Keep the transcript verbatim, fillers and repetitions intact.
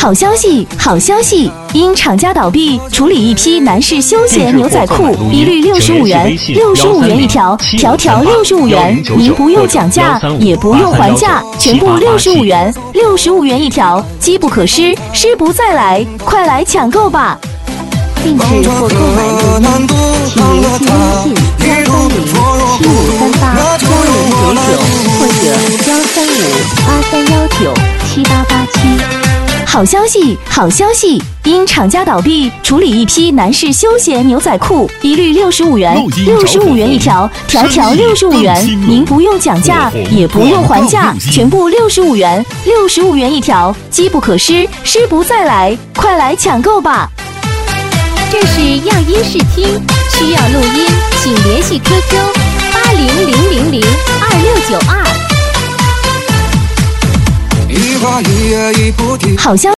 好消息，好消息！因厂家倒闭，处理一批男士休闲牛仔裤，一律六十五元，六十五元一条，条条六十五元，您不用讲价，也不用还价，全部六十五元，六十五元一条，机不可失，失不再来，快来抢购吧！ 定制或购买录音，请联系微信幺三零七五三八幺零九九或者幺三五八三幺九七八八七。 好消息，好消息！因厂家倒闭，处理一批男士休闲牛仔裤，一律六十五元，六十五元一条，条条六十五元，您不用讲价，也不用还价，全部六十五元，六十五元一条，机不可失，失不再来，快来抢购吧！ 这是样音视听，需要录音，请联系 Q Q 八零零零零二六九二。 好消息。